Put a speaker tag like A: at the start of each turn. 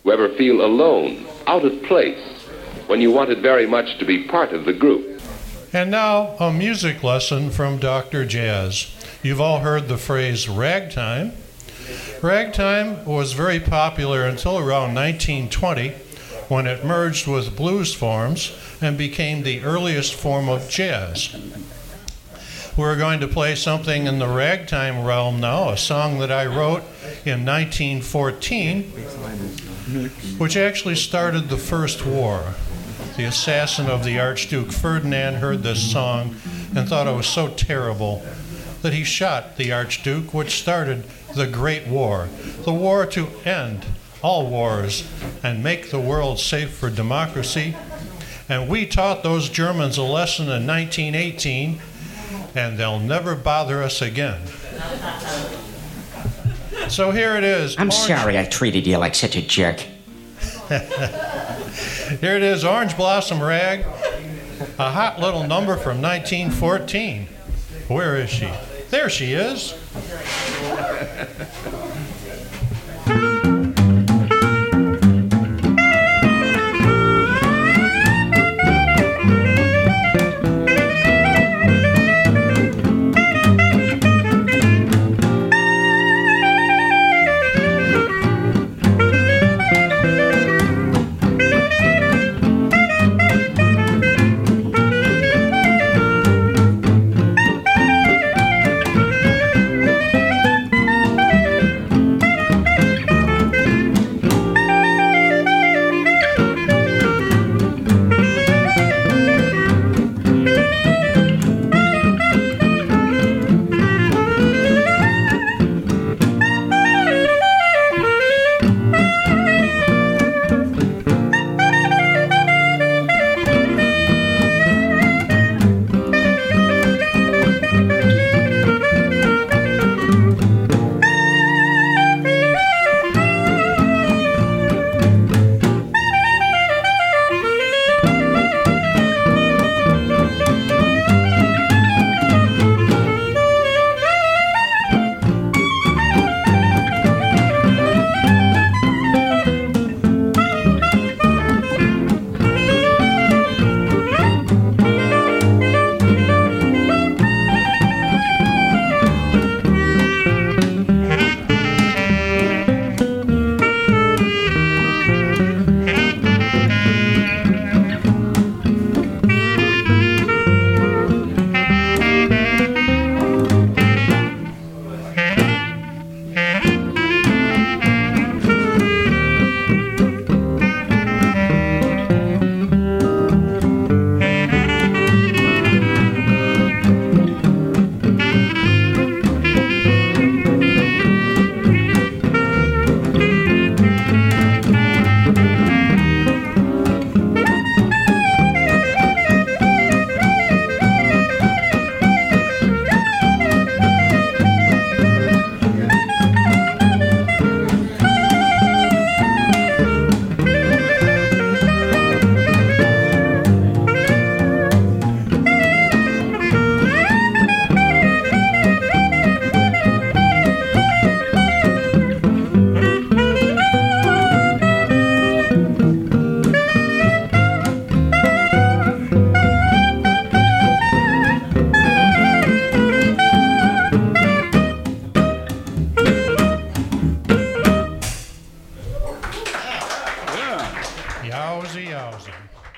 A: You ever feel alone, out of place, when you wanted very much to be part of the group?
B: And now, a music lesson from Dr. Jazz. You've all heard the phrase ragtime. Ragtime was very popular until around 1920, when it merged with blues forms and became the earliest form of jazz. We're going to play something in the ragtime realm now, a song that I wrote in 1914, which actually started the First War. The assassin of the Archduke Ferdinand heard this song and thought it was so terrible that he shot the Archduke, which started the Great War, the war to end all wars and make the world safe for democracy. And we taught those Germans a lesson in 1918, and they'll never bother us again. So here it is.
C: I'm sorry I treated you like such a jerk.
B: Here it is, Orange Blossom Rag, a hot little number from 1914. Where is she? There she is. Yowzy, yowzy.